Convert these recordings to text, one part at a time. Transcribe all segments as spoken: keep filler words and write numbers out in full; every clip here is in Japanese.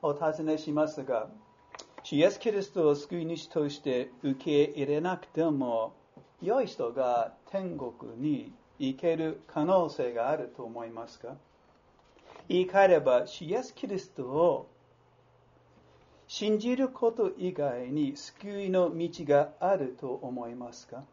お尋ねしますが、イエス・キリストを救い主として受け入れなくても、良い人が天国に行ける可能性があると思いますか？言い換えれば、イエス・キリストを信じること以外に救いの道があると思いますか？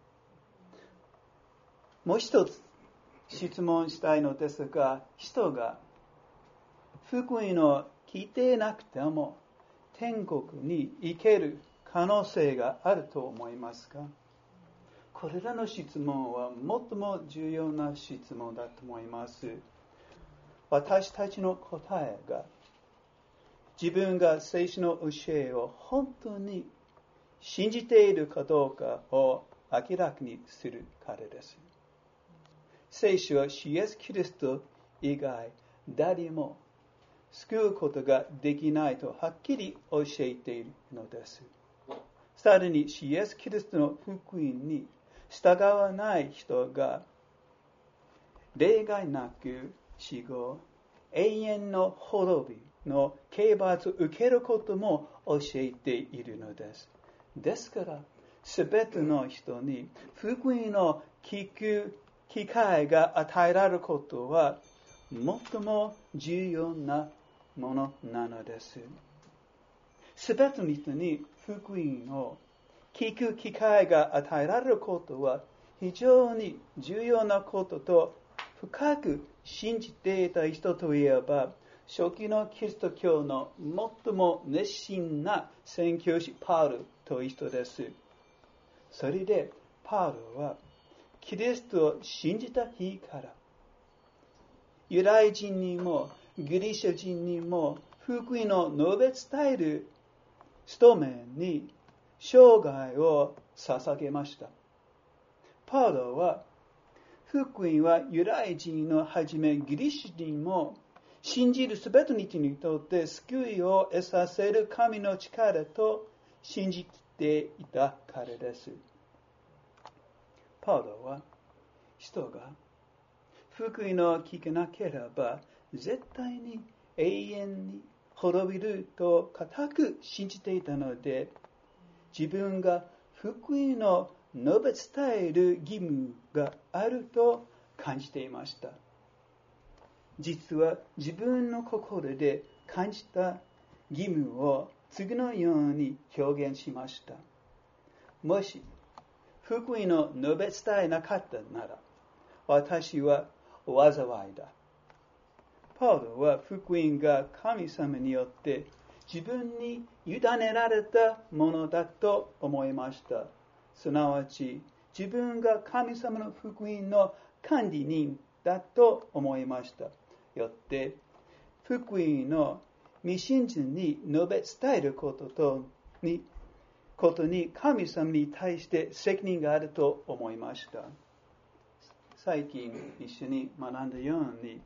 もう一つ質問したいのですが、人が福音を聞いていなくても天国に行ける可能性があると思いますか？これらの質問は最も重要な質問だと思います。私たちの答えが自分が聖書の教えを本当に信じているかどうかを明らかにするからです。聖書はイエス・キリスト以外誰も救うことができないとはっきり教えているのです。さらにイエス・キリストの福音に従わない人が例外なく死後永遠の滅びの刑罰を受けることも教えているのです。ですからすべての人に福音を聞く機会が与えられることは最も重要なものなのです。すべての人に福音を聞く機会が与えられることは非常に重要なことと、深く信じていた人といえば、初期のキリスト教の最も熱心な宣教師パウルという人です。それでパウルはキリストを信じた日からユダヤ人にもギリシャ人にも福音を述べ伝える務めに生涯を捧げました。パウロは福音はユダヤ人のはじめギリシャ人も信じるすべての人にとって救いを得させる神の力と信じていたからです。パウロは人が福音を聞かなければ絶対に永遠に滅びると固く信じていたので、自分が福音を述べ伝える義務があると感じていました。実は自分の心で感じた義務を次のように表現しました。もし福音を述べ伝えなかったなら、私は災いだ。パウロは福音が神様によって自分に委ねられたものだと思いました。すなわち自分が神様の福音の管理人だと思いました。よって福音の未信心に述べ伝えることとにことに神様に対して責任があると思いました。最近一緒に学んだように、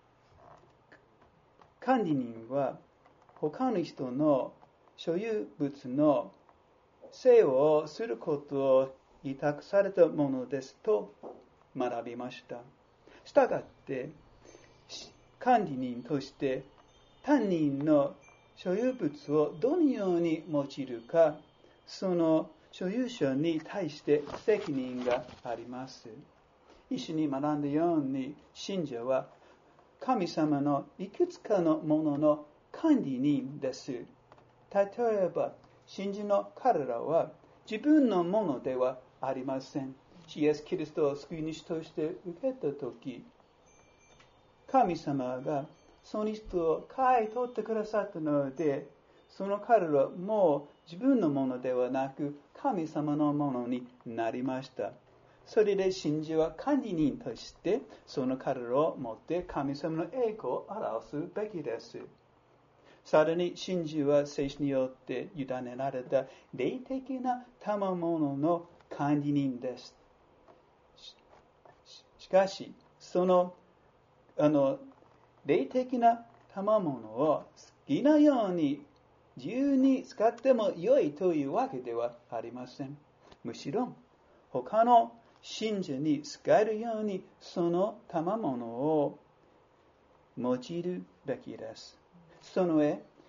管理人は他の人の所有物の世話をすることを委託されたものですと学びました。したがって管理人として他人の所有物をどのように用いるか、その所有者に対して責任があります。一緒に学んだように、信者は神様のいくつかのものの管理人です。例えば信者の彼らは自分のものではありません。イエス・キリストを救い主として受けたとき、神様がその人を買い取ってくださったので、その彼らはもう自分のものではなく神様のものになりました。それで信者は管理人としてその彼らを持って神様の栄光を表すべきです。さらに信者は聖書によって委ねられた霊的な賜物の管理人です。しかしそのあの霊的な賜物を好きなように自由に使っても良いというわけではありません。むしろ他の信者に使えるようにその賜物を用いるべきです。その上、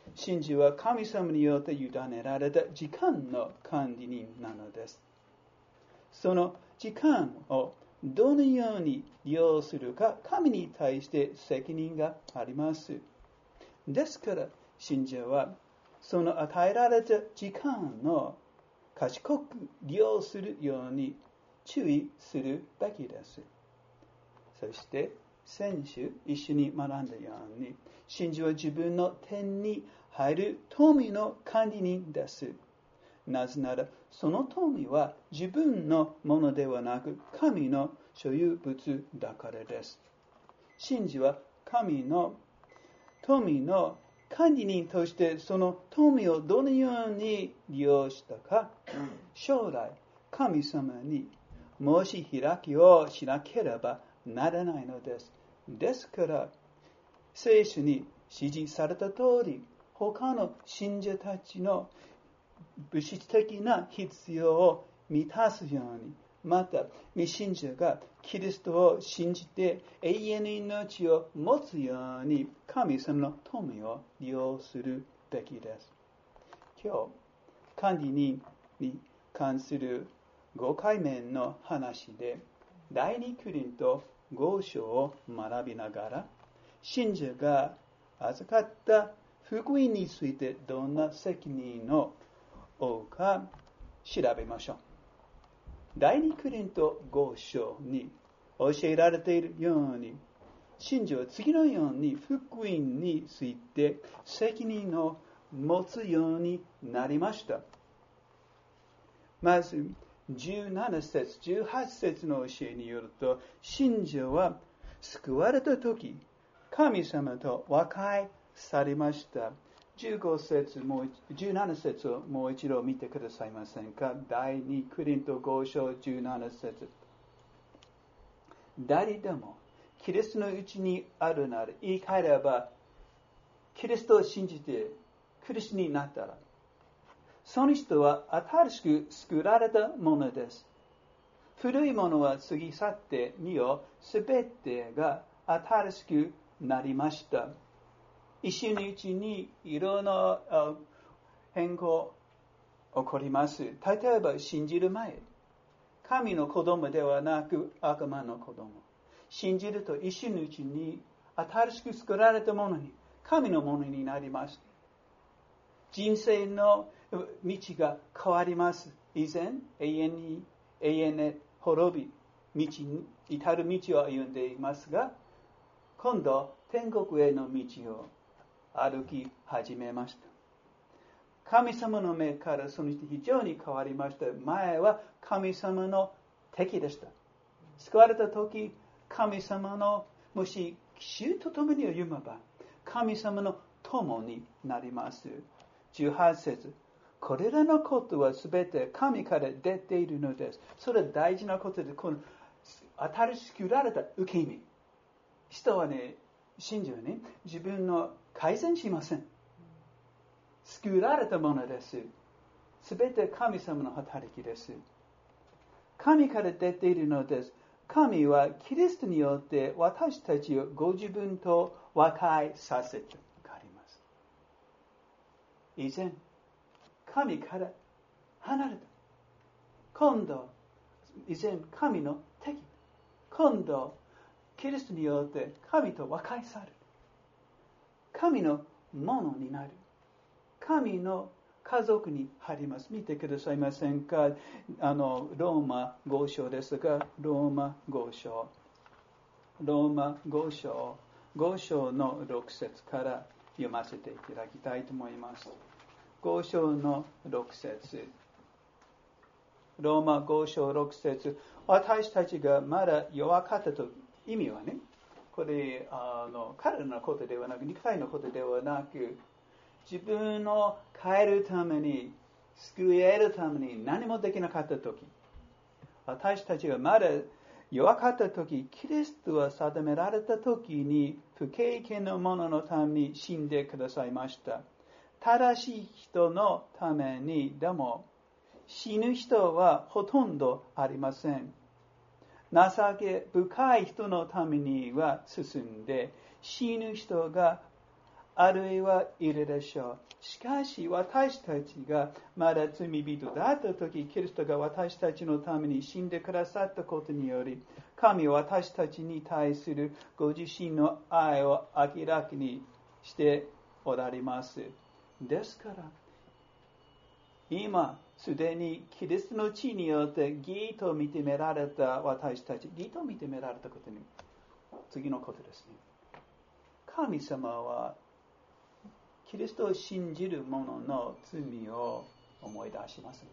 神事は神様によって委ねられた時間の管理人なのです。その時間をどのように利用するか、神に対して責任があります。ですから、信者はその与えられた時間を賢く利用するように注意するべきです。そして、先週一緒に学んだように、信者は自分の手に入る富の管理人です。なぜなら、その富は自分のものではなく、神の所有物だからです。信者は神の富の管理人として、その富をどのように利用したか、将来、神様に申し開きをしなければならないのです。ですから、聖書に指示された通り、他の信者たちの物質的な必要を満たすように、また未信者がキリストを信じて永遠の命を持つように神様の富を利用するべきです。今日、管理人に関するごかいめの話で、第二コリントご章を学びながら、信者が預かった福音についてどんな責任を負うか調べましょう。第二コリントご章に教えられているように、信者は次のように福音について責任を持つようになりました。まず、じゅうなな節、じゅうはち節の教えによると、信者は救われたとき、神様と和解されました。じゅうご節、もうじゅうなな節をもう一度見てくださいませんか。第二コリントご章じゅうなな節。誰でもキリストのうちにあるなら、言い換えれば、キリストを信じてクリスチャンになったら、その人は新しく作られたものです。古いものは過ぎ去ってみよ、すべてが新しくなりました。一瞬のうちにいろんな変更起こります。例えば信じる前、神の子供ではなく悪魔の子供。信じると一瞬のうちに新しく作られたものに、神のものになります。人生の道が変わります。以前、永遠に、永遠へ滅び、道に、至る道を歩んでいますが、今度、天国への道を歩き始めました。神様の目からその人非常に変わりました。前は神様の敵でした。救われた時、神様の、もし主と共に歩めば、神様の友になります。じゅうはち節。これらのことはすべて神から出ているのです。それは大事なことで、この新しく作られた受け身。人はね、信者はね、自分の改善しません。作られたものです。すべて神様の働きです。神から出ているのです。神はキリストによって私たちをご自分と和解させてくれます。以前、神から離れた。今度、以前、神の敵。今度、キリストによって神と和解される。神のものになる。神の家族に入ります。見てくださいませんか。あのローマご章ですが、ローマご章。ローマご章。ご章のろく節から読ませていただきたいと思います。ご章のろく節。ローマご章ろく節。私たちがまだ弱かったと、意味はね、これあの体のことではなく、肉体のことではなく、自分を変えるために、救えるために何もできなかったとき、私たちがまだ弱かったとき、キリストは定められたときに、不経験の者のために死んでくださいました。正しい人のためにでも、死ぬ人はほとんどありません。情け深い人のためには進んで、死ぬ人があるいはいるでしょう。しかし私たちがまだ罪人だった時、キリストが私たちのために死んでくださったことにより、神は私たちに対するご自身の愛を明らかにしておられます。ですから、今すでにキリストの血によって義と認められた私たち、義と認められたことに、次のことですね。神様はキリストを信じる者の罪を思い出します。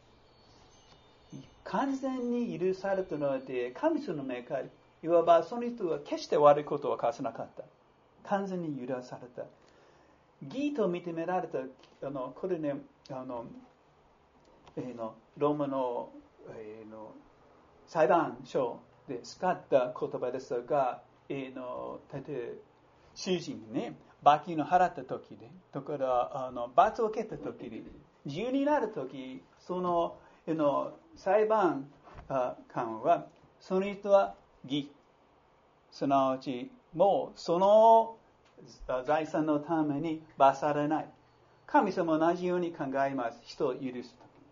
完全に許されたので、神様の目から、いわばその人は決して悪いことを犯さなかった。完全に許された。義と認められた、あのこれね、あの、えー、のローマの、えー、の裁判所で使った言葉ですが、えー、の例えば主人にね、罰金を払った時で、だからあの罰を受けた時に、自由になる時、そのの裁判官は、その人は義、すなわちもうその財産のために罰されない。神様は同じように考えます。人を許すと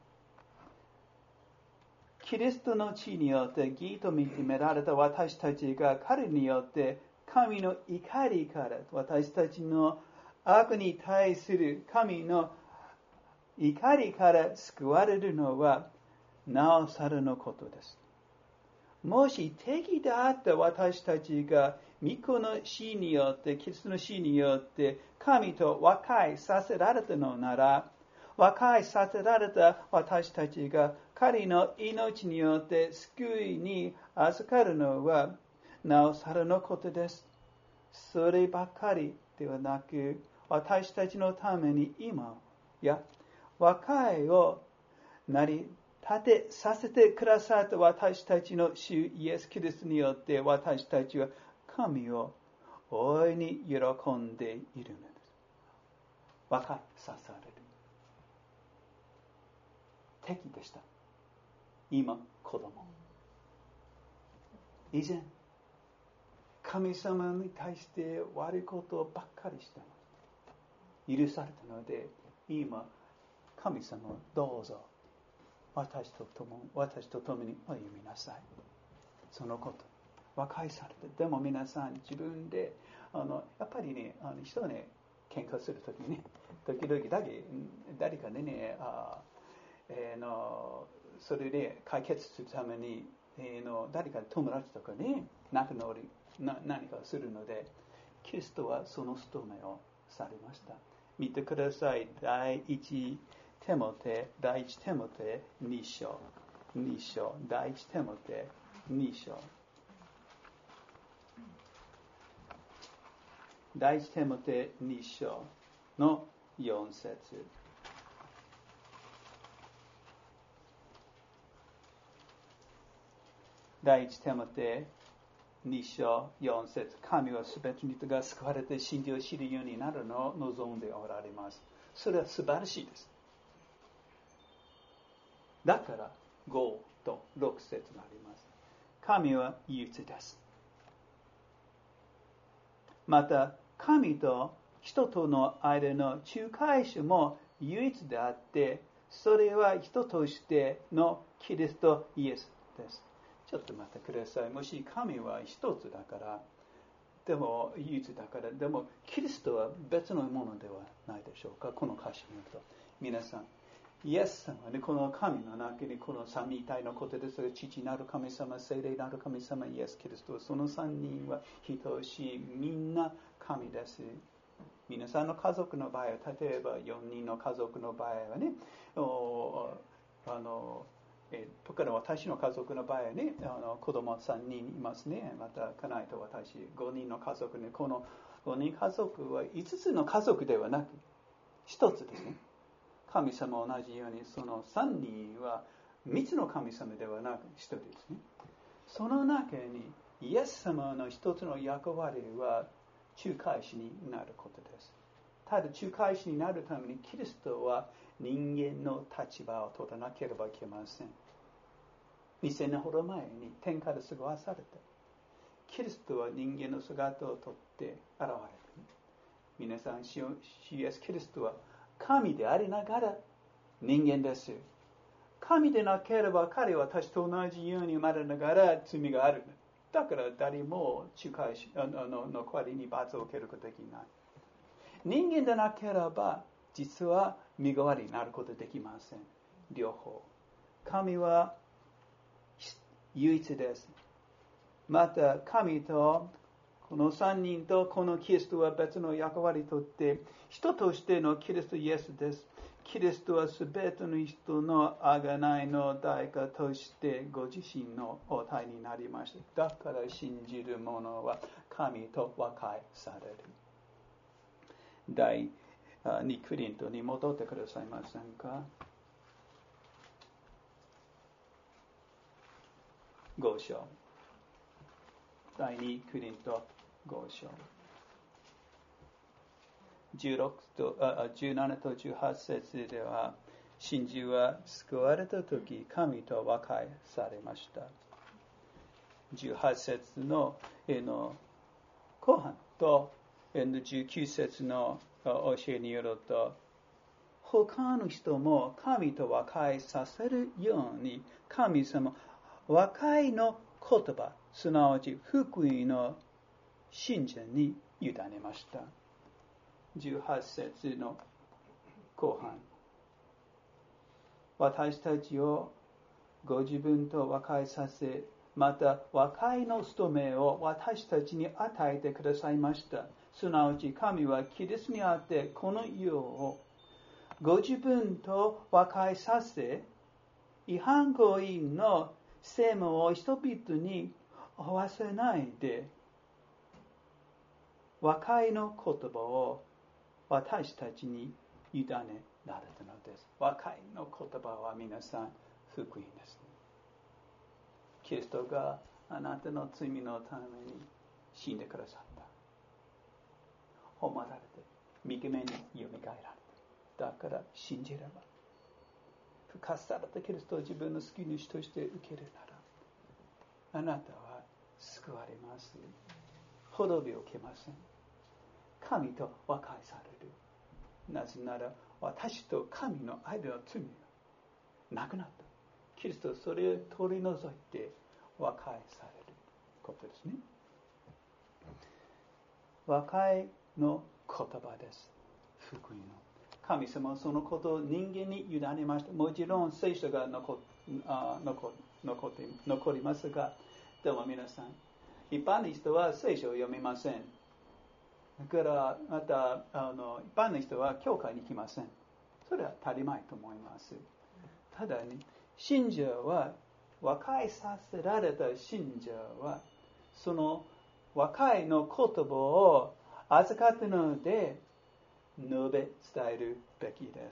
き。キリストの血によって義と認められた私たちが彼によって神の怒りから私たちの悪に対する神の怒りから救われるのはなおさらのことです。もし敵であった私たちが御子の死によって、キリストの死によって神と和解させられたのなら、和解させられた私たちが彼の命によって救いに預かるのはなおさらのことです。そればかりではなく、私たちのために今や和解を成り立てさせてくださった私たちの主イエス・キリストによって私たちは神を大いに喜んでいるのです。和解させられる。敵でした。今、子供。以前、神様に対して悪いことばっかりしたの。許されたので、今、神様をどうぞ私と共私と共に歩みなさい。そのこと。和解されて。でも皆さん、自分で、あのやっぱりね、あの人はね、喧嘩するときに、時々だけ誰かでね、あえー、のそれで解決するために、えー、の誰か友達とかね、仲直りな何かするので、キリストはその務めをされました。見てください。第一テモテ、第一テモテに章、に章、第一テモテに章。第一テモテに章のよん節。第一テモテに章よん節。神はすべての人が救われて真理を知るようになるのを望んでおられます。それは素晴らしいです。だからごとろく節があります。神は唯一です。また神と人との間の仲介者も唯一であって、それは人としてのキリストイエスです。ちょっと待ってください。もし神は一つだから、でも唯一だから、でもキリストは別のものではないでしょうか。この歌詞によると。皆さん、イエス様ね、この神の中にこの三位一体のことですが、父なる神様、聖霊なる神様、イエス・キリスト、その三人は等しい、みんな神です。皆さんの家族の場合は、例えばよにんの家族の場合はね、あのえ特に私の家族の場合はね、あの子供さんにんいますね。また家内と私ごにんの家族ね。このごにん家族はいつつの家族ではなくひとつですね。神様同じようにそのさんにんはみっつの神様ではなくひとりですね。その中にイエス様の一つの役割は仲介者になることです。ただ仲介者になるためにキリストは人間の立場を取らなければいけません。にせんねんほど前に天から過ごされた。キリストは人間の姿をとって現れた。 皆さん、主イエス・キリストは神でありながら人間です。神でなければ彼は私と同じように生まれながら罪がある。だから誰も近いしあのの代わりに罰を受けることができない。人間でなければ実は身代わりになることができません。両方。神は唯一です。また神とこの三人とこのキリストは別の役割をとって人としてのキリストイエスです。キリストはすべての人の贖いの代価としてご自身のお体になりました。だから信じる者は神と和解される。第二コリントに戻ってくださいませんか。五章。第二コリント五章。じゅうろくとあじゅうななとじゅうはち節では、真珠は救われたとき、神と和解されました。じゅうはち節の絵の後半とじゅうきゅう節の教えによると、他の人も神と和解させるように、神様、和解の言葉、すなわち福音の信者に委ねました。じゅうはち節の後半。私たちをご自分と和解させ、また和解の務めを私たちに与えてくださいました。すなわち神はキリストにあってこの世をご自分と和解させ、違反行為の責務を人々に負わせないで、和解の言葉を私たちに委ねられたのです。和解の言葉は皆さん福音です。キリストがあなたの罪のために死んでくださった。誉られて、御国によみがえられた。だから信じれば、復活されたキリストを自分の救い主として受けるなら、あなたは救われます。滅びを受けません。神と和解される。なぜなら私と神の間の罪がなくなった。キリストはそれを取り除いて和解されることですね。和解の言葉です。福音の。神様はそのことを人間に委ねました。もちろん聖書が 残, あ 残, 残, って残りますが、でも皆さん、一般の人は聖書を読みません。だからまたあの一般の人は教会に来ません。それは足りないと思います。ただね、信者は和解させられた信者はその和解の言葉を預かったので述べ伝えるべきです。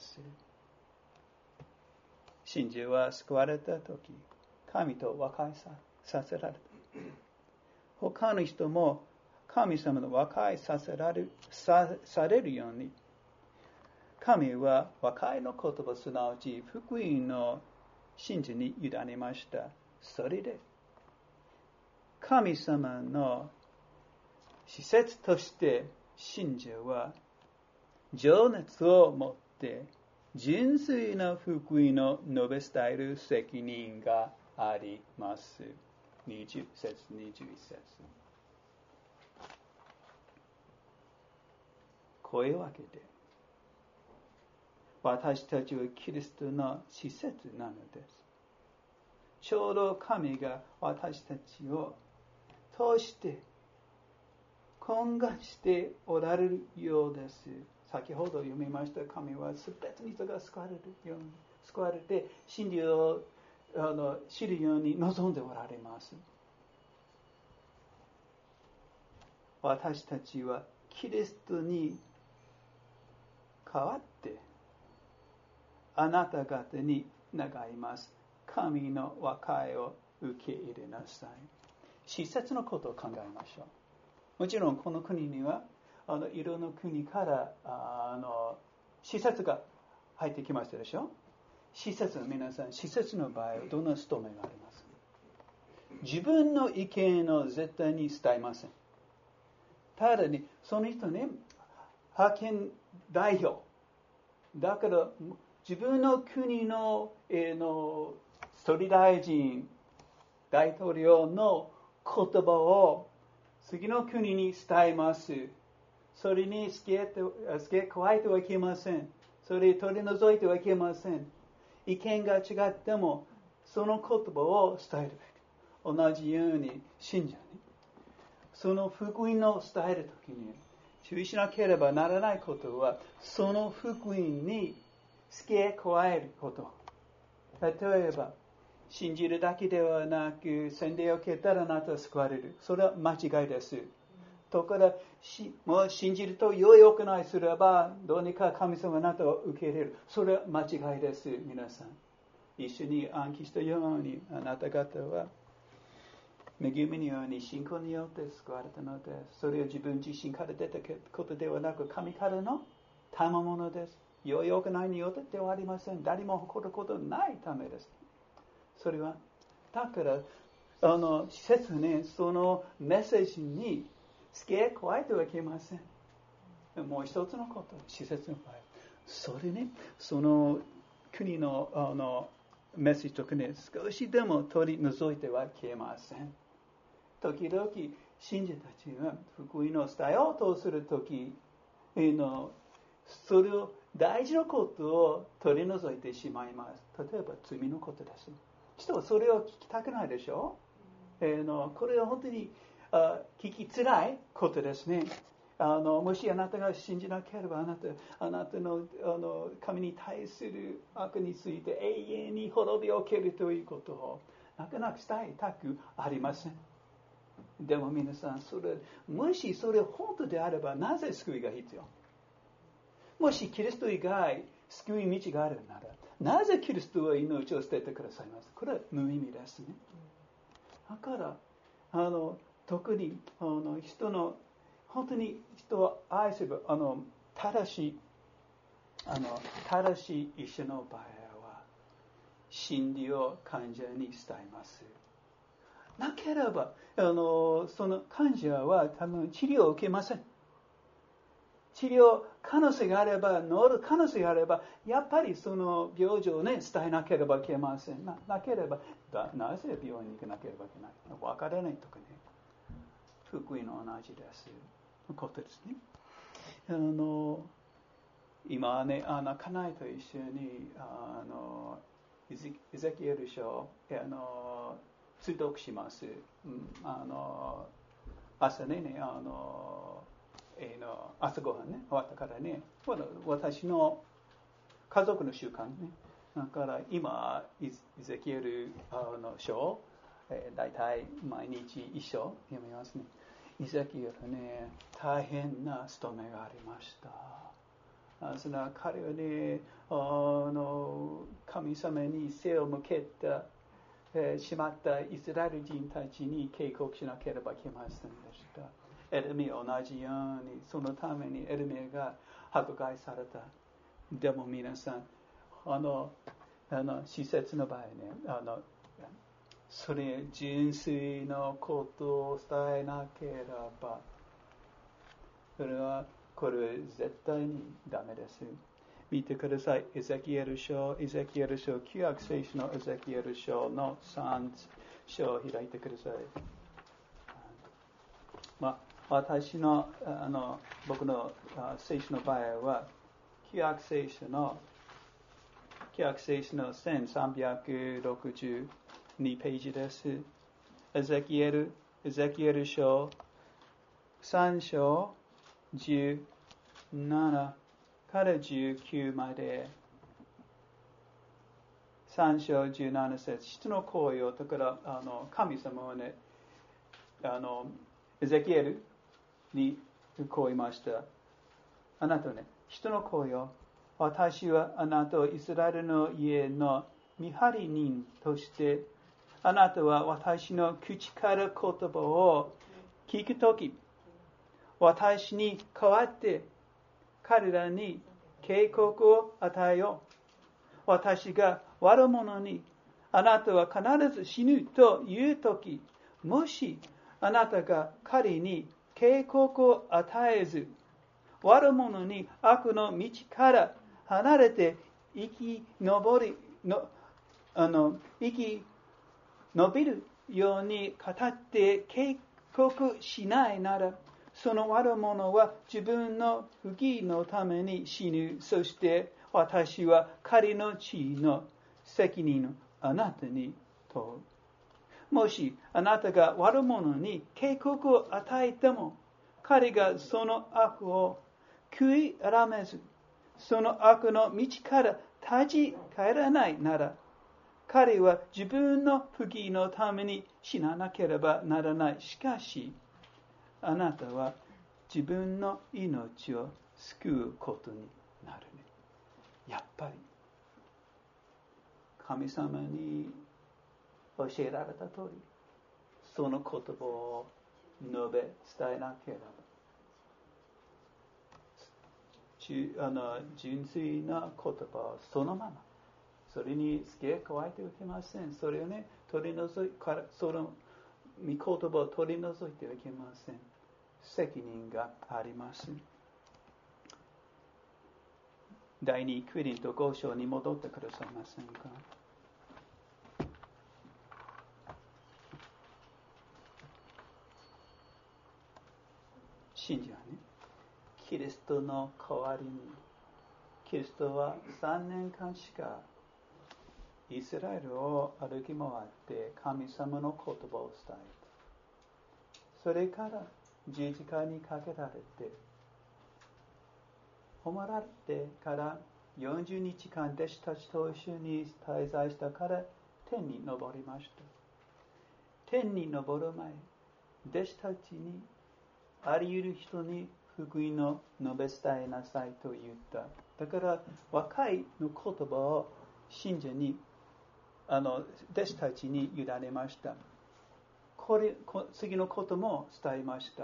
信者は救われたとき、神と和解 さ, させられた。他の人も神様の和解させられる さ, されるように、神は和解の言葉、すなわち福音の信者に委ねました。それで、神様の施設として信者は情熱を持って純粋な福音を述べ伝える責任があります。にじゅう節、にじゅういち節。こういうわけで、私たちはキリストの施設なのです。ちょうど神が私たちを通して懇願しておられるようです。先ほど読みました。神はすべての人が救われるように、救われて真理をあの知るように望んでおられます。私たちはキリストに代わってあなた方に願います。神の和解を受け入れなさい。施設のことを考えましょう。もちろんこの国にはあのいろんな国からあの施設が入ってきましたでしょ。施設の皆さん、施設の場合はどんな務めがありますか。自分の意見を絶対に伝えません。ただにその人ね、 派遣代表。だから自分の国の、えー、の総理大臣、大統領の言葉を次の国に伝えます。それに付け加えてはいけません。それを取り除いてはいけません。意見が違ってもその言葉を伝えるべき。同じように信者にその福音を伝えるときに注意しなければならないことは、その福音に付け加えること。例えば、信じるだけではなく、洗礼を受けたらあなたは救われる。それは間違いです。ところが、もう信じると良い行いすれば、どうにか神様あなたを受け入れる。それは間違いです。皆さん。一緒に暗記したように、あなた方は、恵みのように信仰によって救われたのです。それは自分自身から出たことではなく、神からの賜物です。良い行いによってではありません。誰も誇ることないためです。それは、だから、あの、施設にそのメッセージに付け加えてはいけません。もう一つのこと、施設の場合。それね、その国の、あのメッセージとかね、少しでも取り除いてはいけません。時々、信者たちが福音を伝えようとするときの、それを大事なことを取り除いてしまいます。例えば、罪のことです。人はそれを聞きたくないでしょ、えー、のこれは本当にあ聞きづらいことですね。あのもしあなたが信じなければ、あなたあなたの、あの神に対する悪について永遠に滅びを受けるということをなかなか伝えたくありません。でも皆さん、それもしそれ本当であれば、なぜ救いが必要？もしキリスト以外救い道があるなら、なぜキリストは命を捨ててくださいます？これは無意味ですね。だからあの特にあの人の本当に人を愛するあの正しいあの正しい医者の場合は真理を患者に伝えます。なければあのその患者は多分治療を受けません。治療可能性があれば、治る可能性があれば、やっぱりその病状をね、伝えなければいけません。な, なければだ、なぜ病院に行かなければいけないのわからないとかね。福音の同じです。ことですね。あの、今ね、あの、家内と一緒に、あの、エゼキエル書、あの、通読します。うん、あの、朝ね、ねあの、えー、の朝ごはんね、終わったからね、私の家族の習慣ね、だから今、イゼキエルの書、えー、大体毎日一章読みますね。イゼキエルね、大変な務めがありました。その彼はね、あの神様に背を向けて、えー、しまったイスラエル人たちに警告しなければいけませんでした。エレミア同じように、そのためにエレミアが迫害された。でも皆さん、あの、あの施設の場合ね、あの、それ純粋なことを伝えなければ、それは、これは絶対にダメです。見てください。エゼキエル書、エゼキエル書、旧約聖書のエゼキエル書のさん章を開いてください。まあ私の、あの、僕の聖書の場合は、旧約聖書の、旧約聖書のせんさんびゃくろくじゅうにページです。エゼキエル、エゼキエル書、さん章じゅうななからじゅうきゅうまで、さん章じゅうなな節、人の声を、だから、あの、神様はね、あの、エゼキエルにこう言いました。あなたね、人の声を、私はあなたをイスラエルの家の見張り人として、あなたは私の口から言葉を聞くとき、私に代わって彼らに警告を与えよう。私が悪者に、あなたは必ず死ぬというとき、もしあなたが彼に警告を与えず、 悪者に悪の道から離れて生き上りのあの生き延びるように語って警告しないなら、その悪者は自分の不義のために死ぬ。そして私は彼の地の責任をあなたに問う。もしあなたが悪者に警告を与えても、彼がその悪を悔い改めず、その悪の道から立ち返らないなら、彼は自分の不義のために死ななければならない。しかし、あなたは自分の命を救うことになるね。やっぱり、神様に教えられた通り、その言葉を述べ伝えなければ、あの純粋な言葉をそのまま、それに付け加えてはいけません。それをね、取り除いから、その御言葉を取り除いてはいけません。責任があります。第二コリントご章に戻ってくださいませんか。信者はね、キリストの代わりに、キリストはさんねんかんしかイスラエルを歩き回って神様の言葉を伝えた。それから十字架にかけられて、誉められてからよんじゅうにちかん弟子たちと一緒に滞在したから天に昇りました。天に昇る前、弟子たちにあり得る人に福音を述べ伝えなさいと言った。だから和解の言葉を信者に、あの弟子たちに委ねました。これ次のことも伝えました。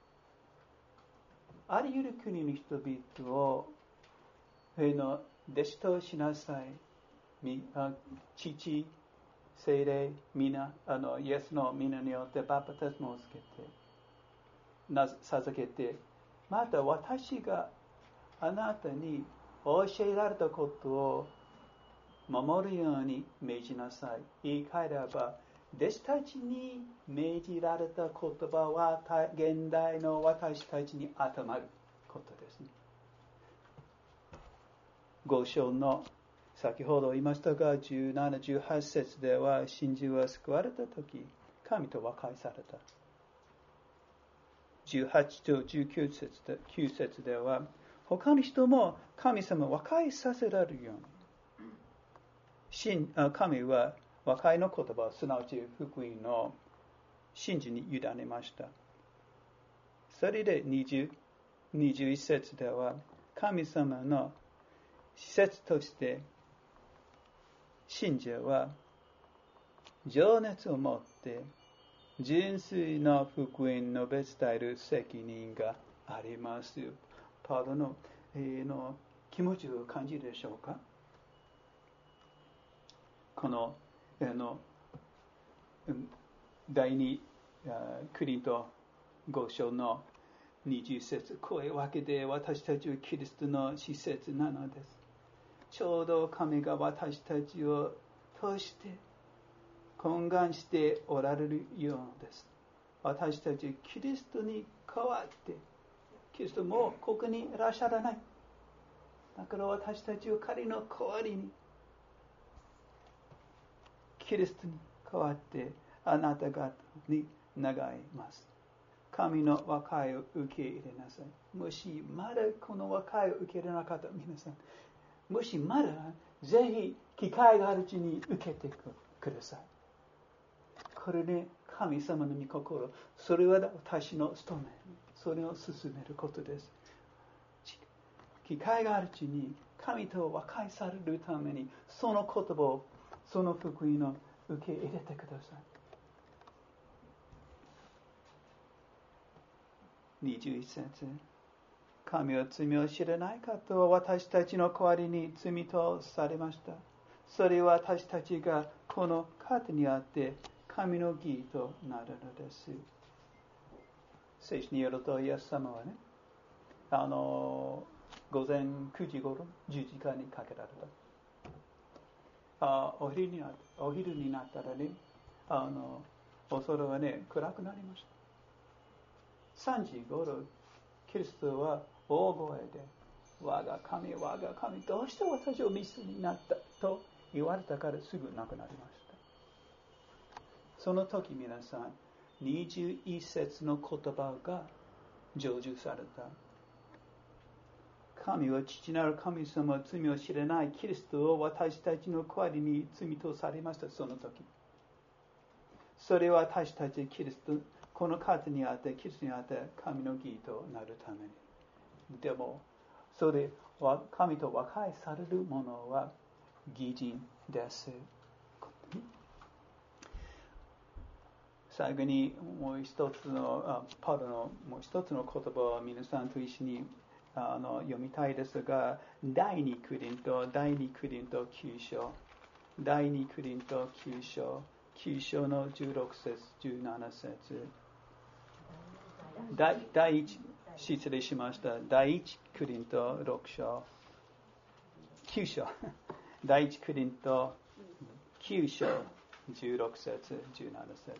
あり得る国の人々をの弟子としなさい。父、聖霊、皆、あのイエスの皆によってバプテスマをつけて、な授けて、また私があなたに教えられたことを守るように命じなさい。言い換えれば、弟子たちに命じられた言葉は現代の私たちに当てはまることですね。ご章の先ほど言いましたが、じゅうなな、じゅうはち節では、真珠は救われたとき、神と和解された。じゅうはちとじゅうきゅう節で、きゅう節では、他の人も神様を和解させられるように、神は和解の言葉、すなわち福音の信じに委ねました。それでにじゅう、にじゅういち節では、神様の施設として信者は情熱を持って純粋な福音を述べ伝える責任があります。パウロの、えー、の気持ちを感じるでしょうか。この、えー、の第二コリントご章のにじゅう節、こういうわけで私たちはキリストの施設なのです。ちょうど神が私たちを通して懇願しておられるようです。私たちキリストに代わって、キリストもここにいらっしゃらない。だから私たちは彼の代わりにキリストに代わってあなた方に願います。神の和解を受け入れなさい。もしまだこの和解を受け入れなかった皆さん、もしまだぜひ機会があるうちに受けてください。これね、神様の御心、それは私の務め、それを進めることです。機会があるうちに神と和解されるために、その言葉を、その福音を受け入れてください。にじゅういち節、神は罪を知らないかと私たちの代わりに罪とされました。それは私たちがこの方にあって神の義となるのです。聖書によるとイエス様はね、 あの午前くじ頃十字架にかけられた。あお昼になったお昼になったらね、あのお空はね暗くなりました。さんじ頃キリストは大声で、我が神我が神どうして私を見捨てになったと言われたからすぐ亡くなりました。その時皆さんにじゅういち節の言葉が成就された。神は父なる神様、罪を知らないキリストを私たちの代わりに罪とされました。その時それは私たちキリストこの方にあってキリストにあって神の義となるために。でもそれは神と和解されるものは義人です。最後にもう一つのパウロのもう一つの言葉を皆さんと一緒にあの読みたいですが、第二コリント第二コリントきゅう章第二コリントきゅう章きゅう章のじゅうろく節じゅうなな節第第一失礼しました。第一コリントろく章きゅう章第一コリントきゅう章じゅうろく節じゅうなな節。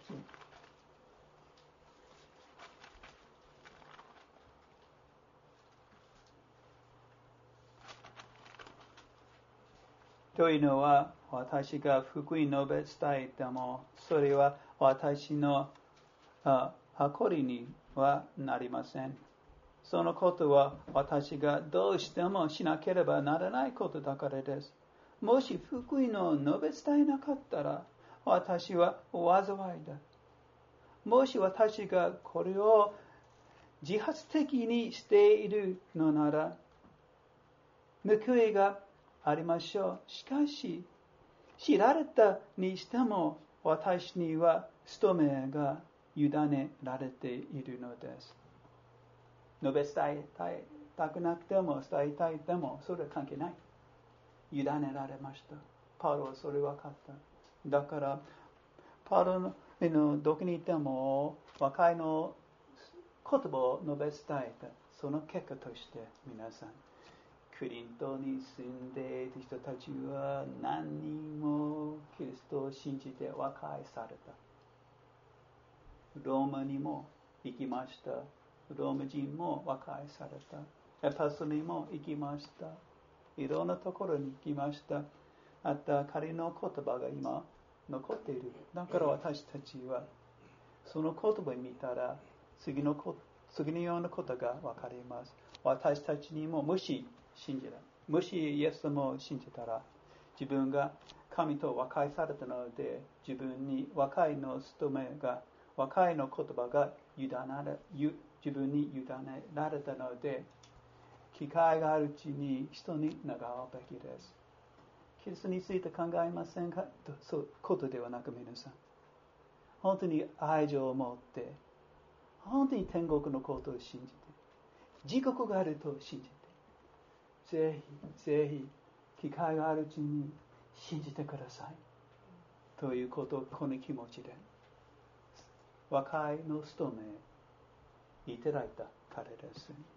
というのは、私が福音述べ伝えても、それは私の誇りにはなりません。そのことは私がどうしてもしなければならないことだからです。もし福音を述べ伝えなかったら、私は災いだ。もし私がこれを自発的にしているのなら、報いがありましょう。しかし、知られたにしても、私には務めが委ねられているのです。述べ伝えたくなくても、伝えたいでも、それは関係ない。委ねられました。パウロはそれ分かった。だから、パウロのどこにいても、和解の言葉を述べ伝えた。その結果として、皆さん、コリントに住んでいる人たちは何人もキリストを信じて和解された。ローマにも行きました。ローマ人も和解された。エパソにも行きました。いろんなところに行きました。あった彼の言葉が今残っている。だから私たちはその言葉を見たら次のこ次のようなことが分かります。私たちにももし信じたもしイエス様を信じたら自分が神と和解されたので自分に和解の務めが和解の言葉が委ね自分に委ねられたので機会があるうちに人に願うべきです。キリストについて考えませんかとそういうことではなく皆さん本当に愛情を持って本当に天国のことを信じて地獄があると信じてぜひぜひ機会があるうちに信じてくださいということをこの気持ちで和解の務めいただいた彼です。